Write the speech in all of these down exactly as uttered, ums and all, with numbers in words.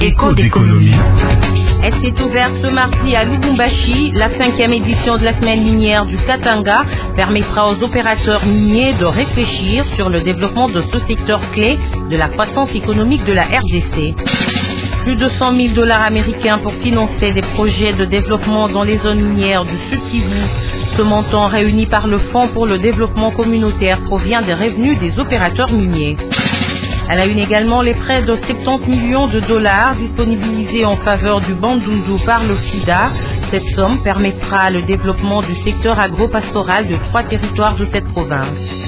Écho d'économie. Elle s'est ouverte ce mardi à Lubumbashi. La cinquième édition de la semaine minière du Katanga permettra aux opérateurs miniers de réfléchir sur le développement de ce secteur clé de la croissance économique de la R D C. Plus de cent mille dollars américains pour financer des projets de développement dans les zones minières du Sud Kivu. Ce montant réuni par le Fonds pour le développement communautaire provient des revenus des opérateurs miniers. Elle a eu également les prêts de soixante-dix millions de dollars disponibilisés en faveur du Bandundu par le FIDA. Cette somme permettra le développement du secteur agro-pastoral de trois territoires de cette province.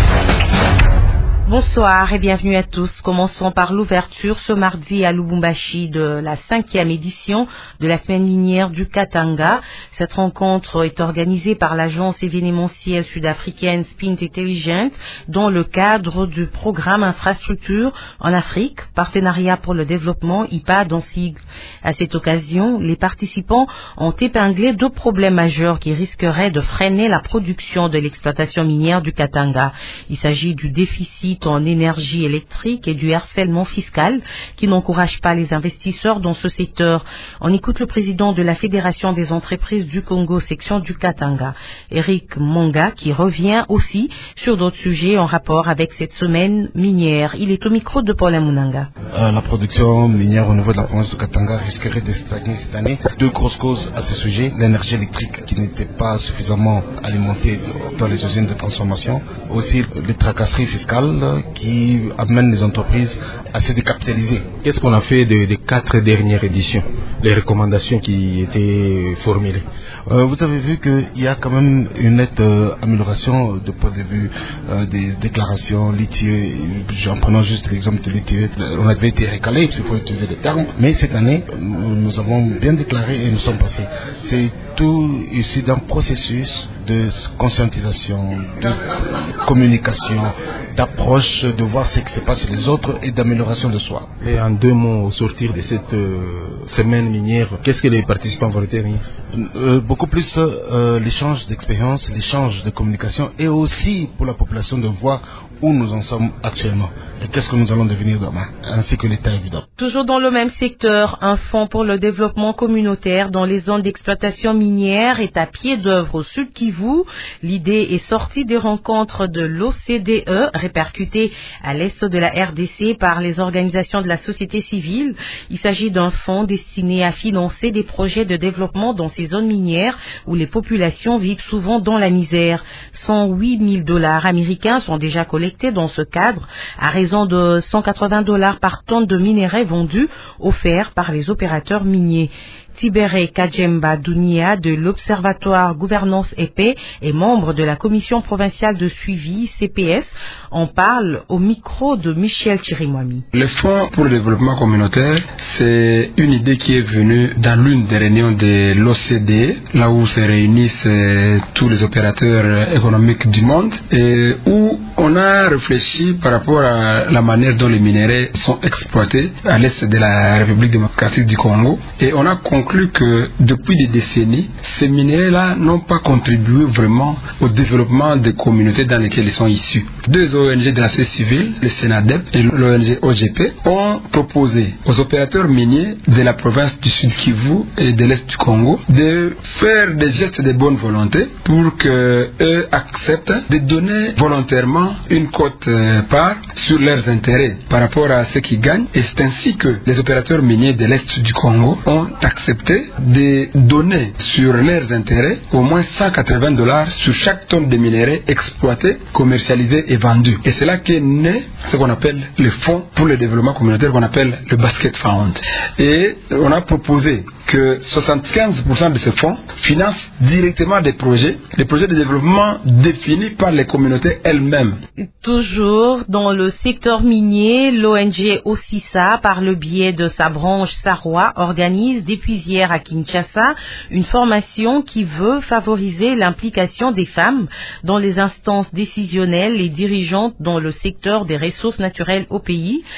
Bonsoir et bienvenue à tous. Commençons par l'ouverture ce mardi à Lubumbashi de la cinquième édition de la semaine minière du Katanga. Cette rencontre est organisée par l'agence événementielle sud-africaine Spint Intelligent dans le cadre du programme Infrastructure en Afrique, Partenariat pour le développement I P A D en sigle. À cette occasion, les participants ont épinglé deux problèmes majeurs qui risqueraient de freiner la production de l'exploitation minière du Katanga. Il s'agit du déficit en énergie électrique et du harcèlement fiscal qui n'encourage pas les investisseurs dans ce secteur. On écoute le président de la Fédération des entreprises du Congo, section du Katanga, Eric Monga, qui revient aussi sur d'autres sujets en rapport avec cette semaine minière. Il est au micro de Paul Amunanga. Euh, la production minière au niveau de la province du Katanga risquerait de stagner cette année. Deux grosses causes à ce sujet. L'énergie électrique qui n'était pas suffisamment alimentée dans les usines de transformation. Aussi les tracasseries fiscales qui amènent les entreprises à se décapitaliser. Qu'est-ce qu'on a fait des de quatre dernières éditions? Les recommandations qui étaient formulées. Euh, vous avez vu qu'il y a quand même une nette euh, amélioration du point de vue euh, des déclarations litieux. En prenant juste l'exemple de litieux, on avait été récalé, s'il faut utiliser le terme. Mais cette année, nous avons bien déclaré et nous sommes passés. C'est tout issu d'un processus de conscientisation, de communication, d'approche, de voir ce qui se passe chez les autres et d'amélioration de soi. Et en deux mots, au sortir de cette euh, semaine minière, qu'est-ce que les participants vont retenir? euh, Beaucoup plus euh, l'échange d'expérience, l'échange de communication et aussi pour la population de voir où nous en sommes actuellement et qu'est-ce que nous allons devenir demain, ainsi que l'État évident. Toujours dans le même secteur, un fonds pour le développement communautaire dans les zones d'exploitation minière est à pied d'œuvre au Sud Kivu. L'idée est sortie des rencontres de l'O C D E répercutées à l'est de la R D C par les organisations de la société civile. Il s'agit d'un fonds destiné à financer des projets de développement dans ces zones minières où les populations vivent souvent dans la misère. cent huit mille dollars américains sont déjà collectés dans ce cadre à raison de cent quatre-vingts dollars par tonne de minerais vendus offerts par les opérateurs miniers. Tibere Kajemba Dunia de l'Observatoire Gouvernance et Paix et membre de la Commission provinciale de suivi C P S en parle au micro de Michel Chirimwami. Le Fonds pour le développement communautaire, c'est une idée qui est venue dans l'une des réunions de l'O C D E, là où se réunissent tous les opérateurs économiques du monde et où on a réfléchi par rapport à la manière dont les minéraux sont exploités à l'est de la République démocratique du Congo et on a conclu que depuis des décennies, ces minéraux-là n'ont pas contribué vraiment au développement des communautés dans lesquelles ils sont issus. Deux O N G de la société civile, le SENADEP et l'O N G O G P, ont proposé aux opérateurs miniers de la province du Sud Kivu et de l'Est du Congo de faire des gestes de bonne volonté pour qu'eux acceptent de donner volontairement une cote part sur leurs intérêts par rapport à ce qu'ils gagnent. Et c'est ainsi que les opérateurs miniers de l'Est du Congo ont accepté de donner sur leurs intérêts au moins cent quatre-vingts dollars sur chaque tonne de minerais exploité, commercialisé et vendu. Et c'est là qu'est né ce qu'on appelle le fonds pour le développement communautaire, qu'on appelle le Basket Fund. Et on a proposé que soixante-quinze pour cent de ce fonds financent directement des projets, des projets de développement définis par les communautés elles-mêmes. Toujours dans le secteur minier, l'O N G Osisa, par le biais de sa branche Sarwa, organise depuis hier à Kinshasa une formation qui veut favoriser l'implication des femmes dans les instances décisionnelles et dirigeantes dans le secteur des ressources naturelles au pays.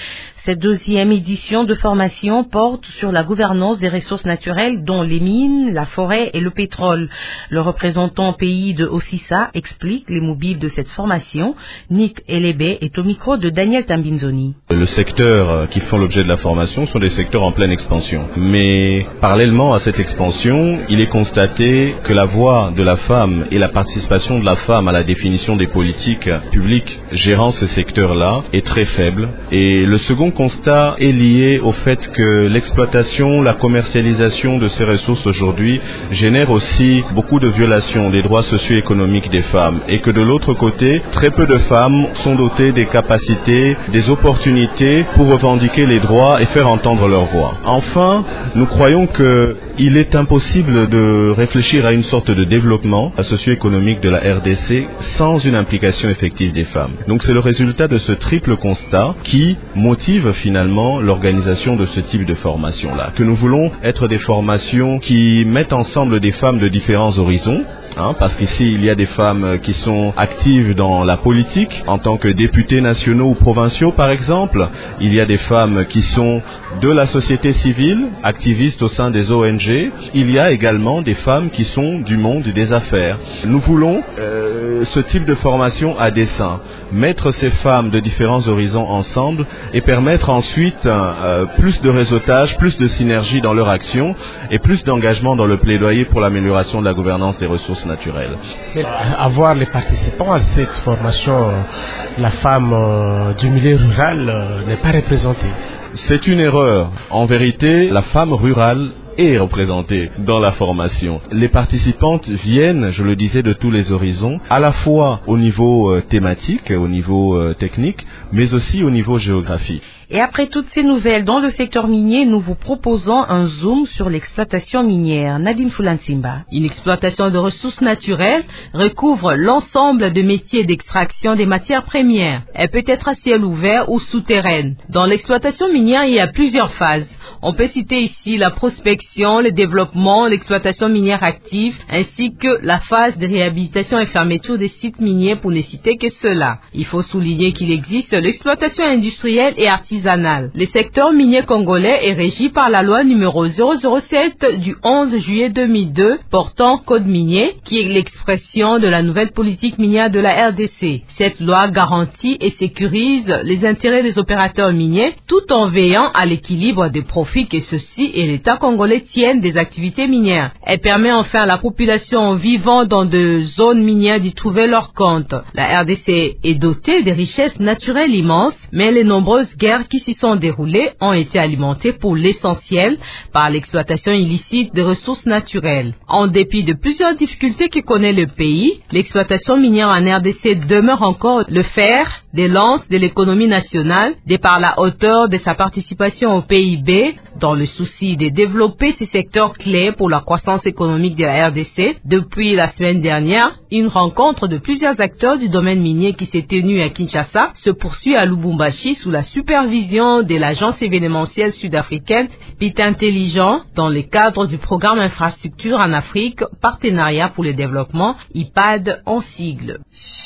Cette deuxième édition de formation porte sur la gouvernance des ressources naturelles, dont les mines, la forêt et le pétrole. Le représentant pays de Ossissa explique les mobiles de cette formation. Nick Elebe est au micro de Daniel Tambinzoni. Le secteur qui font l'objet de la formation sont des secteurs en pleine expansion. Mais parallèlement à cette expansion, il est constaté que la voix de la femme et la participation de la femme à la définition des politiques publiques gérant ce secteur-là est très faible. Et le second constat est lié au fait que l'exploitation, la commercialisation de ces ressources aujourd'hui génère aussi beaucoup de violations des droits socio-économiques des femmes. Et que de l'autre côté, très peu de femmes sont dotées des capacités, des opportunités pour revendiquer les droits et faire entendre leur voix. Enfin, nous croyons qu'il est impossible de réfléchir à une sorte de développement socio-économique de la R D C sans une implication effective des femmes. Donc c'est le résultat de ce triple constat qui motive finalement l'organisation de ce type de formation-là. Que nous voulons être des formations qui mettent ensemble des femmes de différents horizons. Hein, parce qu'ici, il y a des femmes qui sont actives dans la politique, en tant que députés nationaux ou provinciaux, par exemple. Il y a des femmes qui sont de la société civile, activistes au sein des O N G. Il y a également des femmes qui sont du monde des affaires. Nous voulons euh, ce type de formation à dessein. Mettre ces femmes de différents horizons ensemble et permettre ensuite euh, plus de réseautage, plus de synergie dans leur action et plus d'engagement dans le plaidoyer pour l'amélioration de la gouvernance des ressources naturelles. Avoir les participants à cette formation, la femme euh, du milieu rural euh, n'est pas représentée. C'est une erreur. En vérité, la femme rurale est représentée dans la formation. Les participantes viennent, je le disais, de tous les horizons, à la fois au niveau euh, thématique, au niveau euh, technique, mais aussi au niveau géographique. Et après toutes ces nouvelles dans le secteur minier, nous vous proposons un zoom sur l'exploitation minière. Nadine Fulansimba. Une exploitation de ressources naturelles recouvre l'ensemble de métiers d'extraction des matières premières. Elle peut être à ciel ouvert ou souterraine. Dans l'exploitation minière, il y a plusieurs phases. On peut citer ici la prospection, le développement, l'exploitation minière active, ainsi que la phase de réhabilitation et fermeture des sites miniers, pour ne citer que cela. Il faut souligner qu'il existe l'exploitation industrielle et artisanale. Le secteur minier congolais est régi par la loi numéro zéro zéro sept du onze juillet deux mille deux portant code minier, qui est l'expression de la nouvelle politique minière de la R D C. Cette loi garantit et sécurise les intérêts des opérateurs miniers tout en veillant à l'équilibre des profits que ceux-ci et l'État congolais tiennent des activités minières. Elle permet enfin à la population vivant dans des zones minières d'y trouver leur compte. La R D C est dotée de richesses naturelles immenses, mais les nombreuses guerres qui s'y sont déroulées ont été alimentées pour l'essentiel par l'exploitation illicite des ressources naturelles. En dépit de plusieurs difficultés que connaît le pays, l'exploitation minière en R D C demeure encore le fer des lances de l'économie nationale, de par la hauteur de sa participation au P I B, dans le souci de développer ces secteurs clés pour la croissance économique de la R D C. Depuis la semaine dernière, une rencontre de plusieurs acteurs du domaine minier qui s'est tenue à Kinshasa se poursuit à Lubumbashi sous la supervision de l'agence événementielle sud-africaine Spit Intelligent dans le cadre du programme Infrastructure en Afrique, Partenariat pour le développement, I P A D en sigle.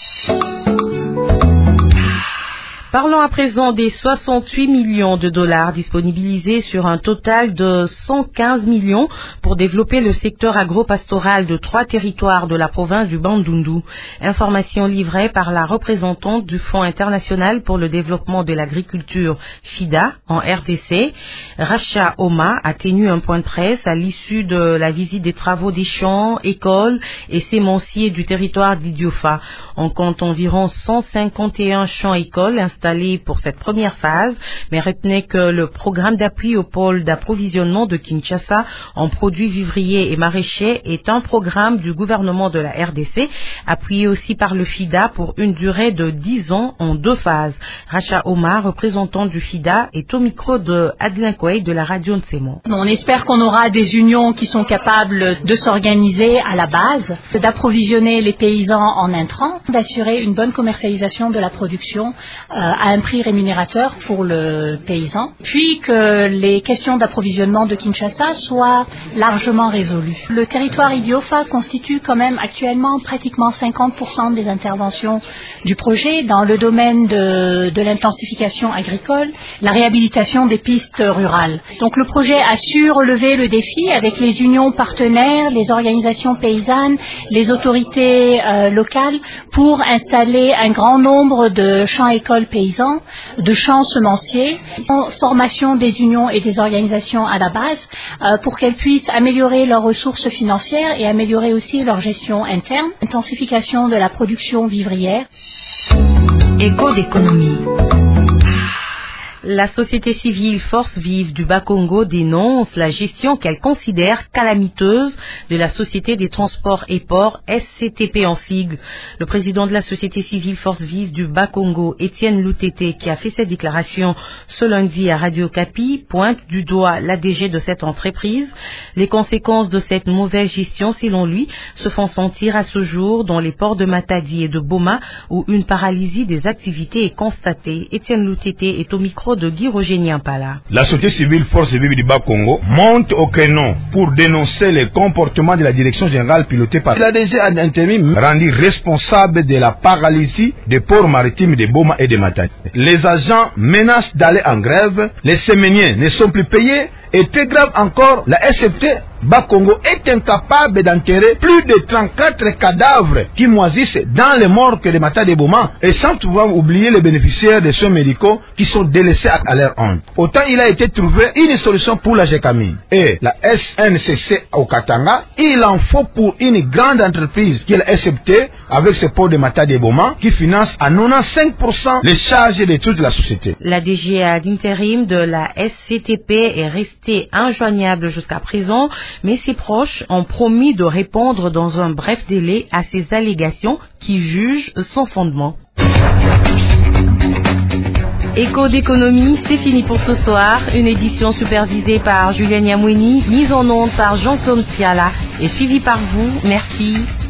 Parlons à présent des soixante-huit millions de dollars disponibilisés sur un total de cent quinze millions pour développer le secteur agro-pastoral de trois territoires de la province du Bandundu. Information livrée par la représentante du Fonds international pour le développement de l'agriculture FIDA en R D C. Racha Oma a tenu un point de presse à l'issue de la visite des travaux des champs, écoles et sémenciers du territoire d'Idiofa. On compte environ cent cinquante et un champs-écoles installés pour cette première phase, mais retenez que le programme d'appui au pôle d'approvisionnement de Kinshasa en produits vivriers et maraîchers est un programme du gouvernement de la R D C, appuyé aussi par le FIDA pour une durée de dix ans en deux phases. Racha Omar, représentant du FIDA, est au micro de Adeline Kouei de la radio Nsemo. On espère qu'on aura des unions qui sont capables de s'organiser à la base, d'approvisionner les paysans en intrants, d'assurer une bonne commercialisation de la production euh, à un prix rémunérateur pour le paysan, puis que les questions d'approvisionnement de Kinshasa soient largement résolues. Le territoire Idiofa constitue quand même actuellement pratiquement cinquante pour cent des interventions du projet dans le domaine de, de l'intensification agricole, la réhabilitation des pistes rurales. Donc le projet a su relever le défi avec les unions partenaires, les organisations paysannes, les autorités euh, locales pour installer un grand nombre de champs-écoles paysans, de champs semenciers, formation des unions et des organisations à la base euh, pour qu'elles puissent améliorer leurs ressources financières et améliorer aussi leur gestion interne, intensification de la production vivrière. Écho d'économie. La société civile Force Vive du Bas-Congo dénonce la gestion qu'elle considère calamiteuse de la Société des Transports et Ports, S C T P en sigle. Le président de la société civile Force Vive du Bas-Congo, Étienne Loutete, qui a fait cette déclaration ce lundi à Radio Kapi, pointe du doigt l'A D G de cette entreprise. Les conséquences de cette mauvaise gestion, selon lui, se font sentir à ce jour dans les ports de Matadi et de Boma, où une paralysie des activités est constatée. Étienne Loutete est au micro de Guy Roger Niampala. La société civile Force Vive du Bas-Congo monte au créneau pour dénoncer les comportements de la direction générale pilotée par l'A D G en intérim, rendu responsable de la paralysie des ports maritimes de Boma et de Matadi. Les agents menacent d'aller en grève, les séminiers ne sont plus payés et très grave encore, la S F T Bas-Congo est incapable d'enterrer plus de trente-quatre cadavres qui moisissent dans les morgues de Matadi et Boma, et sans pouvoir oublier les bénéficiaires des soins médicaux qui sont délaissés à leur honte. Autant il a été trouvé une solution pour la G C A M I et la S N C C au Katanga, il en faut pour une grande entreprise qui est la S F T avec ses ports de Matadi et Boma qui finance à quatre-vingt-quinze pour cent les charges de toute la société. La D G à l'intérim de la S C T P est restée injoignable jusqu'à présent, mais ses proches ont promis de répondre dans un bref délai à ces allégations qui jugent sans fondement. Écho d'économie, c'est fini pour ce soir. Une édition supervisée par Julien Niamweni, mise en onde par Jean-Claude Tiala et suivie par vous. Merci.